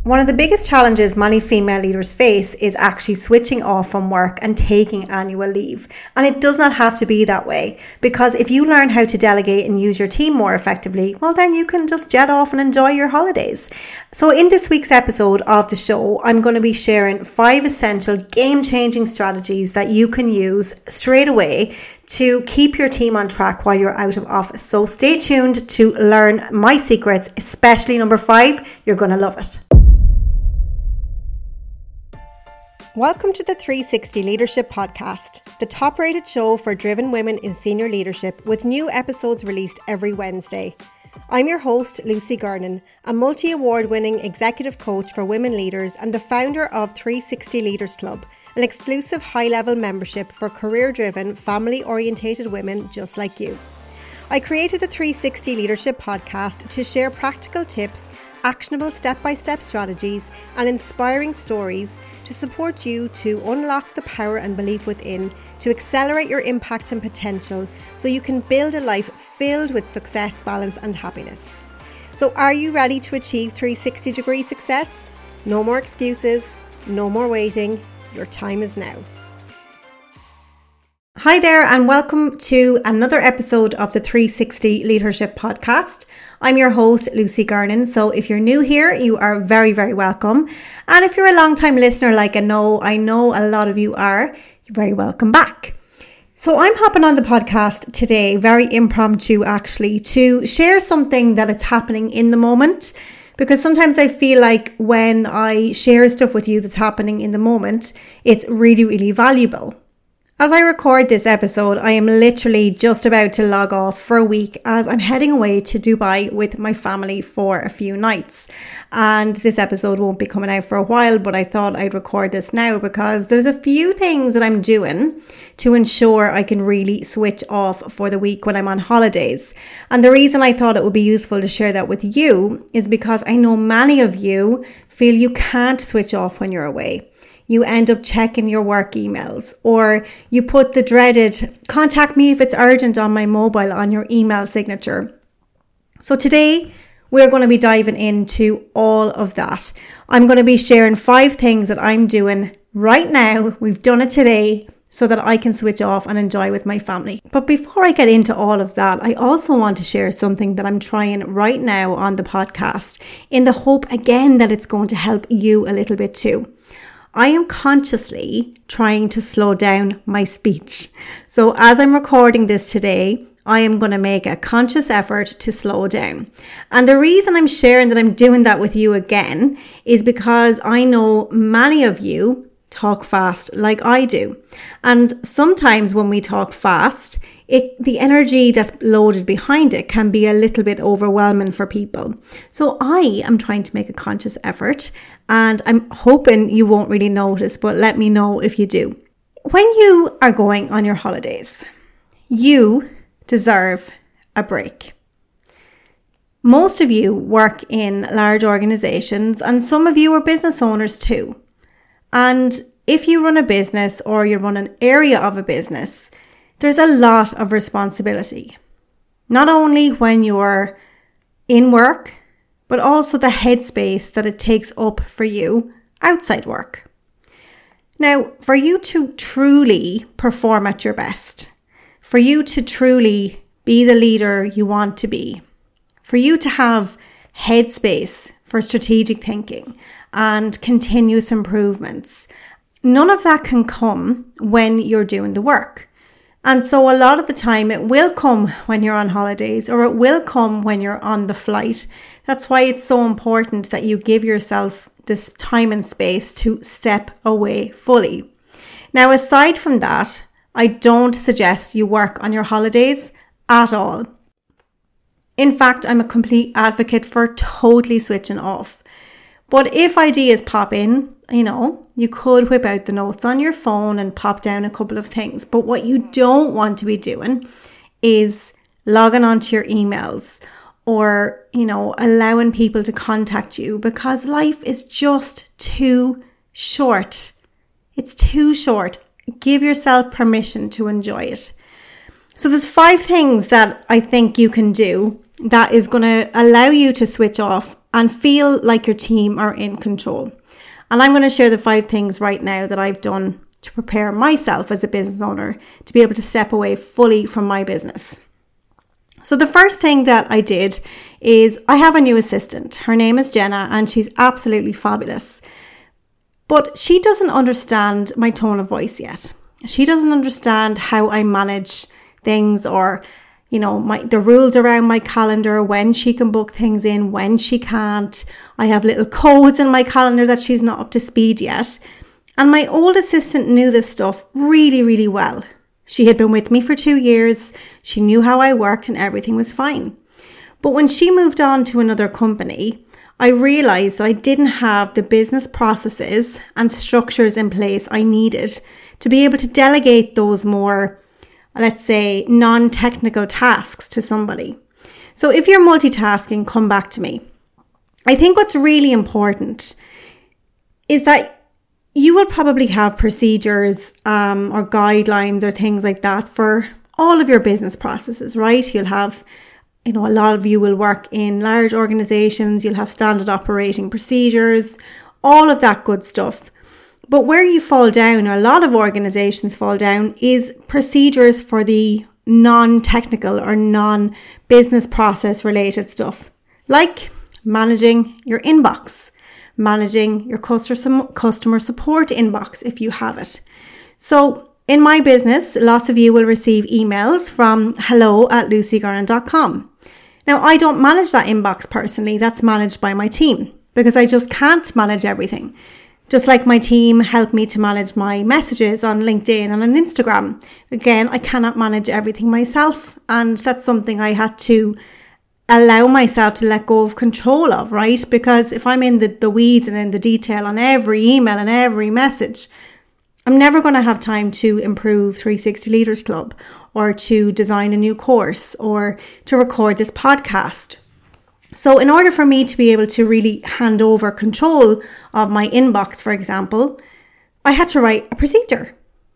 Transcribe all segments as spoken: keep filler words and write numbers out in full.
One of the biggest challenges many female leaders face is actually switching off from work and taking annual leave. And it does not have to be that way, because if you learn how to delegate and use your team more effectively, well, then you can just jet off and enjoy your holidays. So in this week's episode of the show, I'm going to be sharing five essential game-changing strategies that you can use straight away to keep your team on track while you're out of office. So stay tuned to learn my secrets, especially number five. You're going to love it. Welcome to the three sixty Leadership Podcast, the top-rated show for driven women in senior leadership, with new episodes released every Wednesday. I'm your host, Lucy Gernon, a multi-award-winning executive coach for women leaders and the founder of three sixty Leaders Club, an exclusive high-level membership for career-driven, family-orientated women just like you. I created the three sixty Leadership Podcast to share practical tips, actionable step-by-step strategies, and inspiring stories to support you to unlock the power and belief within, to accelerate your impact and potential so you can build a life filled with success, balance, and happiness. So are you ready to achieve three sixty degree success? No more excuses, no more waiting. Your time is now. Hi there, and welcome to another episode of the three sixty Leadership Podcast. I'm your host, Lucy Gernon. So if you're new here, you are very, very welcome. And if you're a long-time listener, like I know, I know a lot of you are, you're very welcome back. So I'm hopping on the podcast today, very impromptu actually, to share something that is happening in the moment. Because sometimes I feel like when I share stuff with you that's happening in the moment, it's really, really valuable. As I record this episode, I am literally just about to log off for a week as I'm heading away to Dubai with my family for a few nights. And this episode won't be coming out for a while, but I thought I'd record this now because there's a few things that I'm doing to ensure I can really switch off for the week when I'm on holidays. And the reason I thought it would be useful to share that with you is because I know many of you feel you can't switch off when you're away. You end up checking your work emails, or you put the dreaded contact me if it's urgent on my mobile on your email signature. So today we're going to be diving into all of that. I'm going to be sharing five things that I'm doing right now. We've done it today so that I can switch off and enjoy with my family. But before I get into all of that, I also want to share something that I'm trying right now on the podcast in the hope again that it's going to help you a little bit too. I am consciously trying to slow down my speech. So as I'm recording this today, I am going to make a conscious effort to slow down. And the reason I'm sharing that I'm doing that with you again is because I know many of you talk fast like I do. And sometimes when we talk fast, it the energy that's loaded behind it can be a little bit overwhelming for people. So I am trying to make a conscious effort, and I'm hoping you won't really notice, but let me know if you do. When you are going on your holidays, you deserve a break. Most of you work in large organizations, and some of you are business owners too. And if you run a business or you run an area of a business, there's a lot of responsibility. Not only when you're in work, but also the headspace that it takes up for you outside work. Now, for you to truly perform at your best, for you to truly be the leader you want to be, for you to have headspace for strategic thinking and continuous improvements, none of that can come when you're doing the work. And so a lot of the time it will come when you're on holidays, or it will come when you're on the flight. That's why it's so important that you give yourself this time and space to step away fully. Now, aside from that, I don't suggest you work on your holidays at all. In fact, I'm a complete advocate for totally switching off. But if ideas pop in, you know, you could whip out the notes on your phone and pop down a couple of things. But what you don't want to be doing is logging onto your emails or, you know, allowing people to contact you, because life is just too short. It's too short. Give yourself permission to enjoy it. So there's five things that I think you can do that is going to allow you to switch off and feel like your team are in control. And I'm going to share the five things right now that I've done to prepare myself as a business owner to be able to step away fully from my business. So the first thing that I did is I have a new assistant. Her name is Jenna, and she's absolutely fabulous. But she doesn't understand my tone of voice yet. She doesn't understand how I manage things, or, you know, my the rules around my calendar, when she can book things in, when she can't. I have little codes in my calendar that she's not up to speed yet. And my old assistant knew this stuff really, really well. She had been with me for two years. She knew how I worked and everything was fine. But when she moved on to another company, I realized that I didn't have the business processes and structures in place I needed to be able to delegate those more, let's say, non-technical tasks to somebody. So if you're multitasking, come back to me. I think what's really important is that you will probably have procedures um, or guidelines or things like that for all of your business processes, right? You'll have, you know, a lot of you will work in large organizations. You'll have standard operating procedures, all of that good stuff. But where you fall down, or a lot of organizations fall down, is procedures for the non-technical or non-business process related stuff, like managing your inbox, managing your customer support inbox if you have it. So in my business, lots of you will receive emails from hello at lucy garnon dot com. Now, I don't manage that inbox personally. That's managed by my team, because I just can't manage everything. Just like my team help me to manage my messages on LinkedIn and on Instagram. Again, I cannot manage everything myself. And that's something I had to allow myself to let go of control of, right? Because if I'm in the, the weeds and in the detail on every email and every message, I'm never going to have time to improve three sixty Leaders Club, or to design a new course, or to record this podcast. So in order for me to be able to really hand over control of my inbox, for example, I had to write a procedure.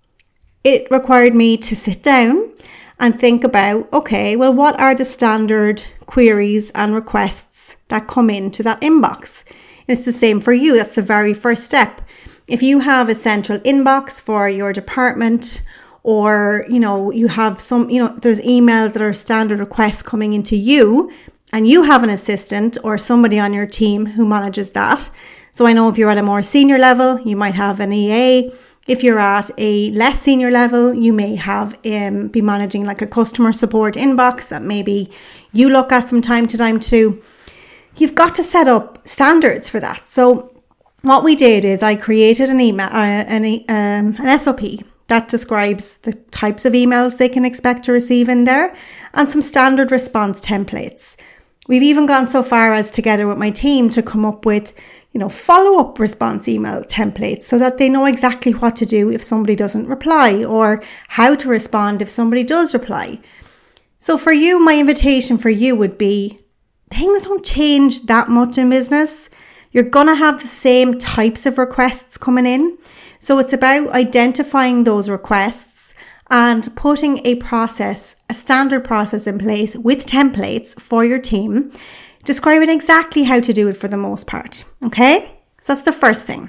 It required me to sit down and think about, okay, well, what are the standard queries and requests that come into that inbox? And it's the same for you. That's the very first step. If you have a central inbox for your department, or, you know, you have some, you know, there's emails that are standard requests coming into you, and you have an assistant or somebody on your team who manages that. So I know if you're at a more senior level, you might have an E A. If you're at a less senior level, you may have um, be managing like a customer support inbox that maybe you look at from time to time too. You've got to set up standards for that. So what we did is I created an email, uh, an, um, an S O P that describes the types of emails they can expect to receive in there, and some standard response templates. We've even gone so far as, together with my team, to come up with, you know, follow-up response email templates so that they know exactly what to do if somebody doesn't reply, or how to respond if somebody does reply. So for you, my invitation for you would be, things don't change that much in business. You're going to have the same types of requests coming in. So it's about identifying those requests and putting a process, a standard process in place with templates for your team, describing exactly how to do it for the most part. Okay? So that's the first thing.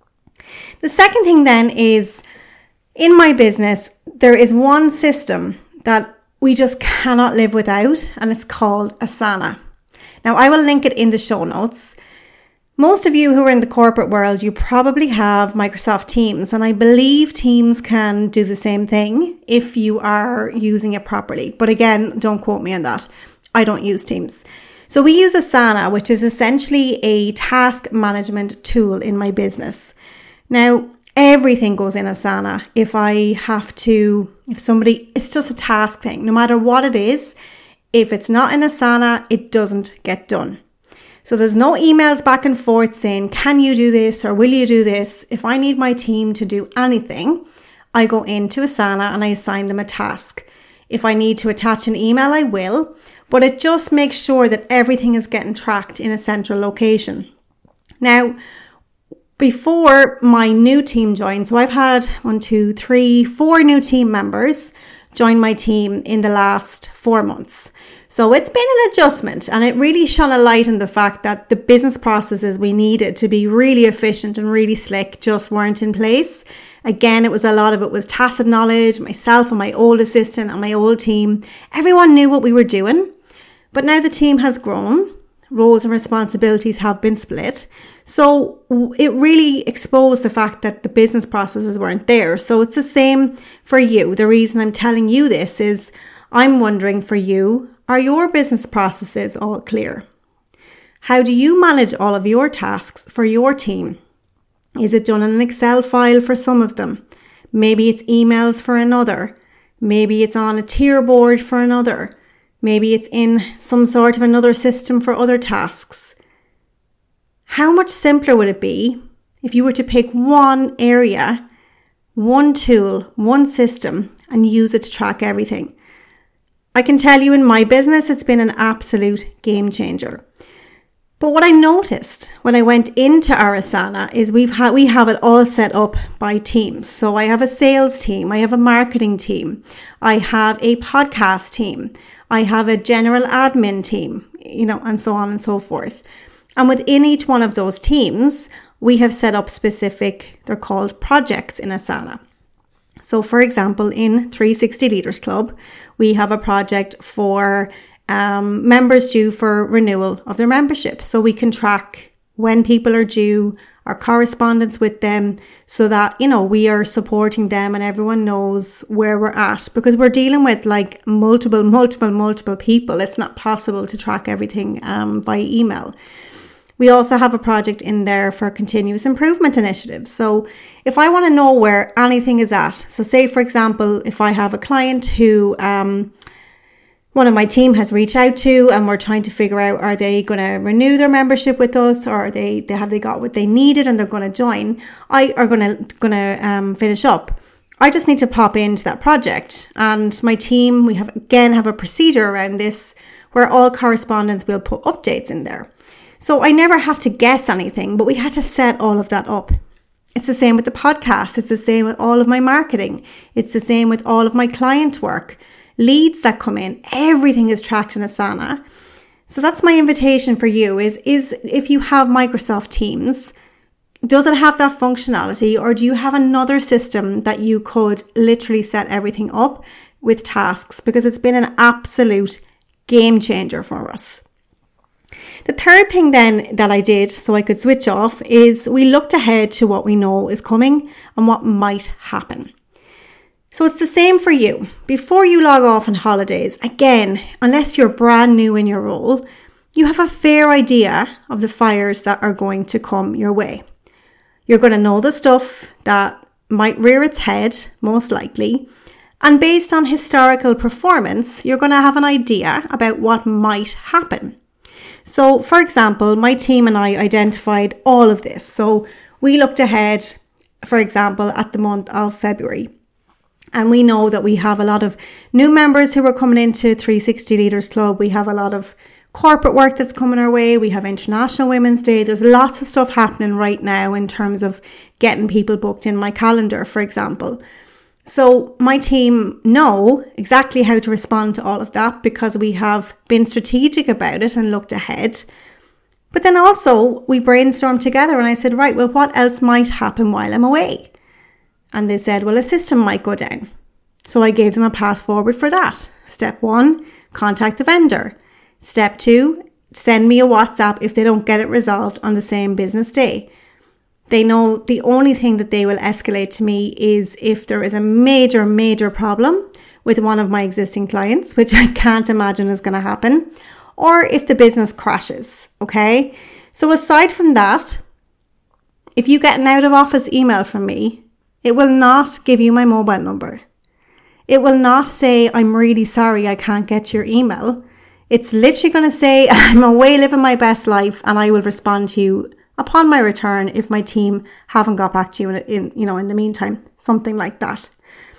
The second thing then is, in my business, there is one system that we just cannot live without, and it's called Asana. Now, I will link it in the show notes. Most of you who are in the corporate world, you probably have Microsoft Teams, and I believe Teams can do the same thing if you are using it properly. But again, don't quote me on that. I don't use Teams. So we use Asana, which is essentially a task management tool in my business. Now, everything goes in Asana. If I have to, if somebody, it's just a task thing. No matter what it is, if it's not in Asana, it doesn't get done. So there's no emails back and forth saying, can you do this or will you do this? If I need my team to do anything, I go into Asana and I assign them a task. If I need to attach an email, I will, but it just makes sure that everything is getting tracked in a central location. Now, before my new team joined, so I've had one, two, three, four new team members joined my team in the last four months. So it's been an adjustment, and it really shone a light on the fact that the business processes we needed to be really efficient and really slick just weren't in place. Again, it was a lot of it was tacit knowledge. Myself and my old assistant and my old team, everyone knew what we were doing. But now the team has grown. Roles and responsibilities have been split. So it really exposed the fact that the business processes weren't there. So it's the same for you. The reason I'm telling you this is I'm wondering for you, are your business processes all clear? How do you manage all of your tasks for your team? Is it done in an Excel file for some of them? Maybe it's emails for another. Maybe it's on a tier board for another. Maybe it's in some sort of another system for other tasks. How much simpler would it be if you were to pick one area, one tool, one system, and use it to track everything? I can tell you in my business, it's been an absolute game changer. But what I noticed when I went into our Asana is we've had we have it all set up by teams. So I have a sales team, I have a marketing team, I have a podcast team, I have a general admin team, you know, and so on and so forth. And within each one of those teams, we have set up specific, they're called projects in Asana. So for example, in three sixty Leaders Club, we have a project for um, members due for renewal of their membership. So we can track when people are due, our correspondence with them, so that, you know, we are supporting them and everyone knows where we're at, because we're dealing with like multiple, multiple, multiple people. It's not possible to track everything um, by email. We also have a project in there for continuous improvement initiatives. So if I want to know where anything is at, so say, for example, if I have a client who um, one of my team has reached out to and we're trying to figure out, are they going to renew their membership with us, or are they, they have they got what they needed and they're going to join, I are going to going to um, finish up. I just need to pop into that project, and my team, we have again have a procedure around this where all correspondence will put updates in there. So I never have to guess anything, but we had to set all of that up. It's the same with the podcast. It's the same with all of my marketing. It's the same with all of my client work. Leads that come in, everything is tracked in Asana. So that's my invitation for you is, is if you have Microsoft Teams, does it have that functionality, or do you have another system that you could literally set everything up with tasks? Because it's been an absolute game changer for us. The third thing then that I did so I could switch off is we looked ahead to what we know is coming and what might happen. So it's the same for you. Before you log off on holidays, again, unless you're brand new in your role, you have a fair idea of the fires that are going to come your way. You're going to know the stuff that might rear its head, most likely. And based on historical performance, you're going to have an idea about what might happen. So, for example, my team and I identified all of this. So we looked ahead, for example, at the month of February. And we know that we have a lot of new members who are coming into three sixty Leaders Club. We have a lot of corporate work that's coming our way. We have International Women's Day. There's lots of stuff happening right now in terms of getting people booked in my calendar, for example. So my team know exactly how to respond to all of that because we have been strategic about it and looked ahead. But then also we brainstormed together and I said, right, well, what else might happen while I'm away? And they said, well, a system might go down. So I gave them a path forward for that. Step one, contact the vendor. Step two, send me a WhatsApp if they don't get it resolved on the same business day. They know the only thing that they will escalate to me is if there is a major, major problem with one of my existing clients, which I can't imagine is going to happen, or if the business crashes, okay? So aside from that, if you get an out of office email from me, it will not give you my mobile number. It will not say, I'm really sorry, I can't get your email. It's literally going to say, I'm away living my best life and I will respond to you upon my return if my team haven't got back to you in, in you know, in the meantime, something like that.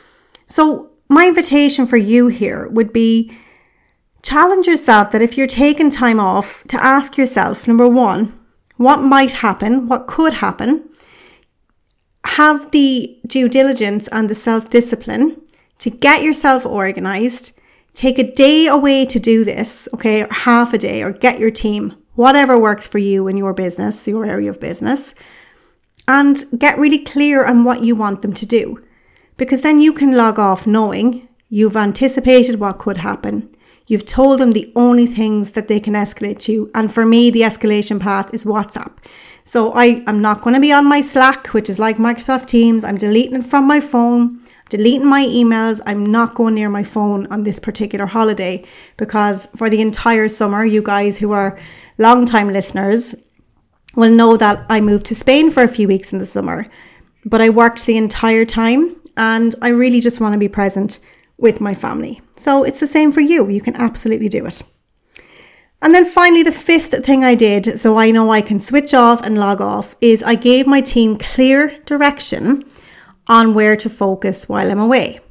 So my invitation for you here would be challenge yourself that if you're taking time off to ask yourself, number one, what might happen? What could happen? Have the due diligence and the self-discipline to get yourself organized. Take a day away to do this, okay, or half a day, or get your team, whatever works for you in your business, your area of business, and get really clear on what you want them to do. Because then you can log off knowing you've anticipated what could happen. You've told them the only things that they can escalate to. And for me, the escalation path is WhatsApp. So I am not going to be on my Slack, which is like Microsoft Teams. I'm deleting it from my phone, deleting my emails. I'm not going near my phone on this particular holiday, because for the entire summer, you guys who are long-time listeners will know that I moved to Spain for a few weeks in the summer, but I worked the entire time and I really just want to be present with my family. So it's the same for you. You can absolutely do it. And then finally, the fifth thing I did, so I know I can switch off and log off, is I gave my team clear direction on where to focus while I'm away.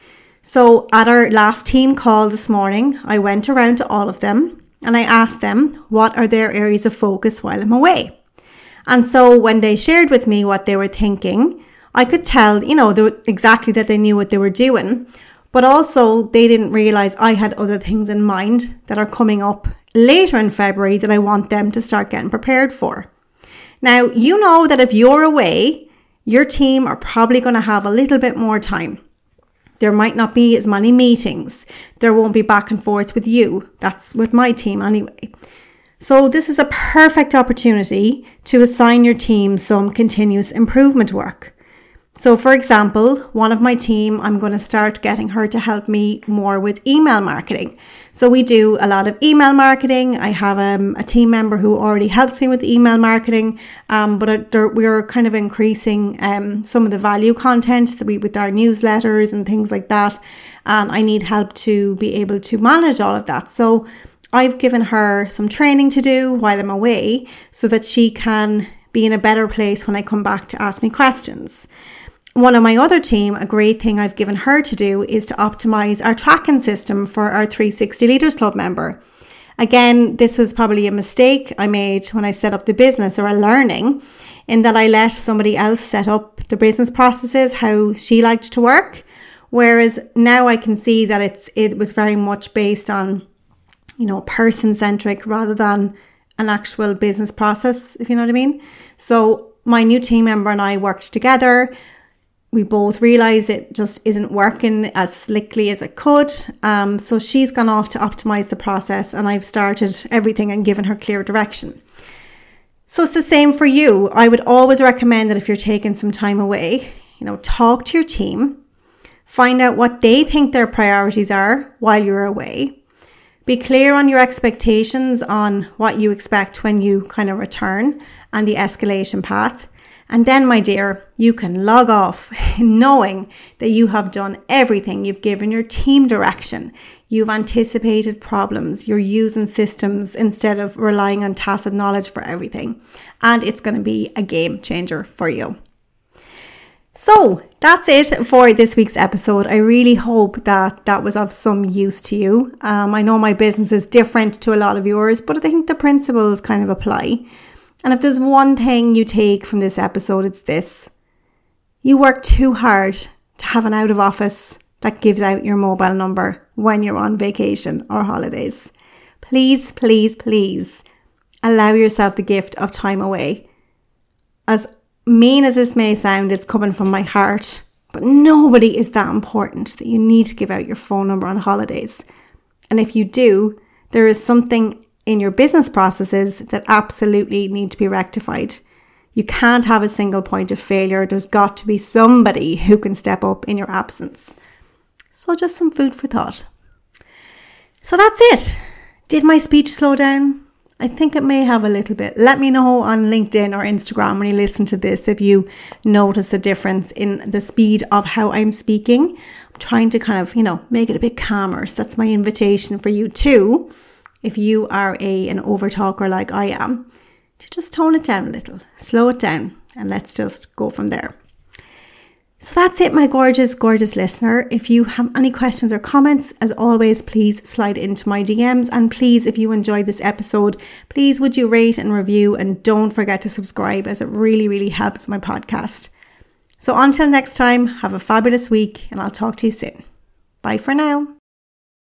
So at our last team call this morning, I went around to all of them and I asked them what are their areas of focus while I'm away. And so when they shared with me what they were thinking, I could tell, you know, exactly that they knew what they were doing, but also they didn't realize I had other things in mind that are coming up later in February that I want them to start getting prepared for. Now, you know that if you're away, your team are probably going to have a little bit more time. There might not be as many meetings. There won't be back and forth with you. That's with my team anyway. So this is a perfect opportunity to assign your team some continuous improvement work. So for example, one of my team, I'm going to start getting her to help me more with email marketing. So we do a lot of email marketing. I have um, a team member who already helps me with email marketing, um, but we're kind of increasing um, some of the value content that we, with our newsletters and things like that. And I need help to be able to manage all of that. So I've given her some training to do while I'm away so that she can be in a better place when I come back to ask me questions. One of my other team, a great thing I've given her to do is to optimize our tracking system for our three sixty Leaders Club member. Again, this was probably a mistake I made when I set up the business, or a learning, in that I let somebody else set up the business processes how she liked to work. Whereas now I can see that it's it was very much based on, you know, person-centric rather than an actual business process, if you know what I mean. So my new team member and I worked together. We both realised it just isn't working as slickly as it could. Um, so she's gone off to optimise the process, and I've started everything and given her clear direction. So it's the same for you. I would always recommend that if you're taking some time away, you know, talk to your team, find out what they think their priorities are while you're away. Be clear on your expectations on what you expect when you kind of return and the escalation path. And then, my dear, you can log off knowing that you have done everything. You've given your team direction. You've anticipated problems. You're using systems instead of relying on tacit knowledge for everything. And it's going to be a game changer for you. So that's it for this week's episode. I really hope that that was of some use to you. Um, I know my business is different to a lot of yours, but I think the principles kind of apply. And if there's one thing you take from this episode, it's this. You work too hard to have an out of office that gives out your mobile number when you're on vacation or holidays. Please, please, please allow yourself the gift of time away. As mean as this may sound, it's coming from my heart, but nobody is that important that you need to give out your phone number on holidays. And if you do, there is something in your business processes that absolutely need to be rectified. You can't have a single point of failure. There's got to be somebody who can step up in your absence. So just some food for thought. So that's it. Did my speech slow down? I think it may have a little bit. Let me know on LinkedIn or Instagram when you listen to this if you notice a difference in the speed of how I'm speaking. I'm trying to kind of, you know, make it a bit calmer. So that's my invitation for you too. If you are a an overtalker like I am, to just tone it down a little, slow it down, and let's just go from there. So that's it, my gorgeous, gorgeous listener. If you have any questions or comments, as always, please slide into my D Ms. And please, if you enjoyed this episode, please would you rate and review, and don't forget to subscribe, as it really, really helps my podcast. So until next time, have a fabulous week, and I'll talk to you soon. Bye for now.